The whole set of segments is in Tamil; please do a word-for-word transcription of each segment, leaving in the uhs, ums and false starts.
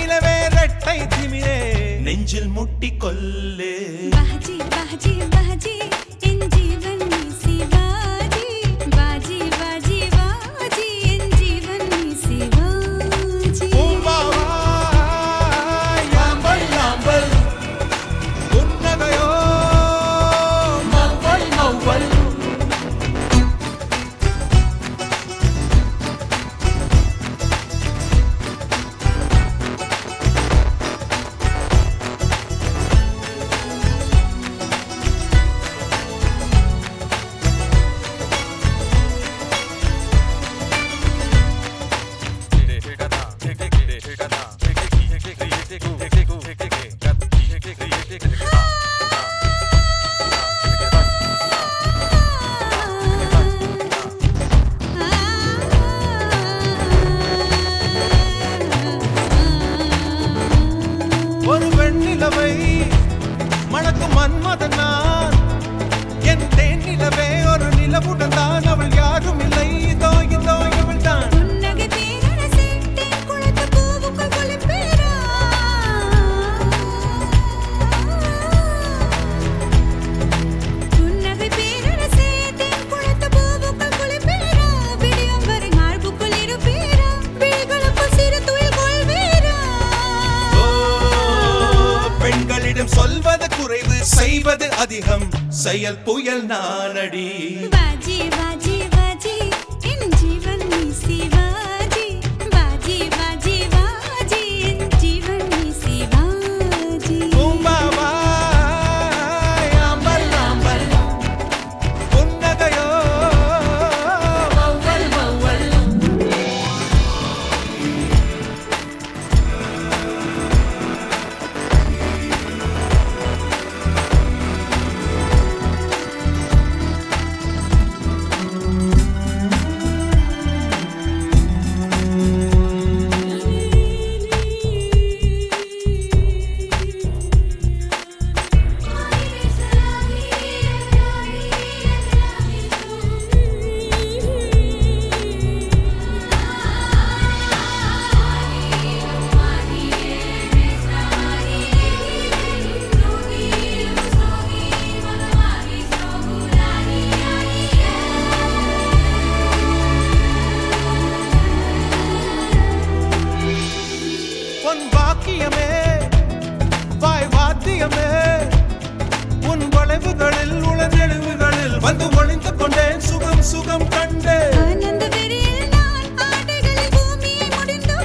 வெண்ணிலவே ரெட்டை திமிரே நெஞ்சில் முட்டி கொல்லே बाजी बाजी बाजी इन जीवन में शिवाजी बाजी बाजी बाजी इन जीवन में शिवाजी யாம்பல் யாம்பல் புன்னகையோ மௌவல் மௌவல் ஒரு வெண்ணிலவை மணக்கும் மன்மதன் நான் என் தேனிலவே ஒரு நிலவுடன் தான் அவள் யாரும் இல்லை இதோ இதோ இவள் தான் புன்னகை தேனன சேட்டை குளத்து பூவுக்குள் குளிப்பேரா புன்னகை பேரன சேட்டை குளத்து பூவுக்குள் குளிப்பேரா விடியும் வரை மார்புக்குள் இருப்பேரா விழிகளுக்குள் சிறு துயில் கொள்வேரா பெண்களிடம் சொல்வது குறைவு செய்வது அதிகம் செயல் புயல் நானடி बाजी बाजी बाजी इन जीवन में शिवाजी बाजी बाजी बाजी इन जीवन में शिवाजी பூம்பாவா யாம்பல் யாம்பல் புன்னகையோ மௌவல் மௌவல் பொன் வாக்கியமே வாய் வாத்தியமே உன் வளைவுகளில் உளநெழுவுகளில் வந்து ஒளிந்து கொண்டேன் சுகம் சுகம் கண்டேன் ஆனந்த வெறியில் நான் ஆடைகளில் பூமியை முடிந்து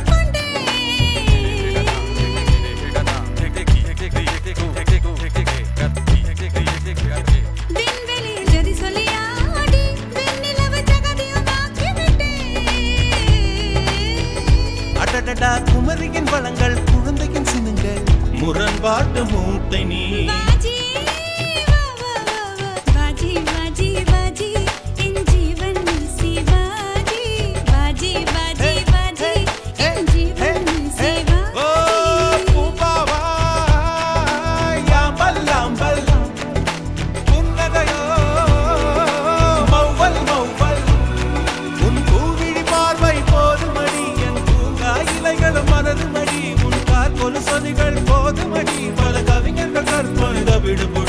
கொண்டேன் விண்வெளியில் ஜதி சொல்லி ஆடி வெண்ணிலவு ஜகதியுமாக்கி விட்டேன் அடடடா குமரியின் வளங்கள் குழந்தையின் சினுங்கள் முரண்பாட்டு மூட்டை நீ बाजी वा वा वा वा बाजी बाजी बाजी इन जीवन में शिवाजी बाजी बाजी बाजी इन जीवन में ஓ शिवाजी பூம்பாவா யாம்பல் யாம்பல் புன்னகையோ மௌவல் மௌவல் உன் பூவிழி பார்வை போதுமடி என் பூங்கா இலைகளும் மனதுமடி உன் கால் கொலு சொதிகள் போதுமடி பல கவிஞர்கள் கற்பனை விடுபோ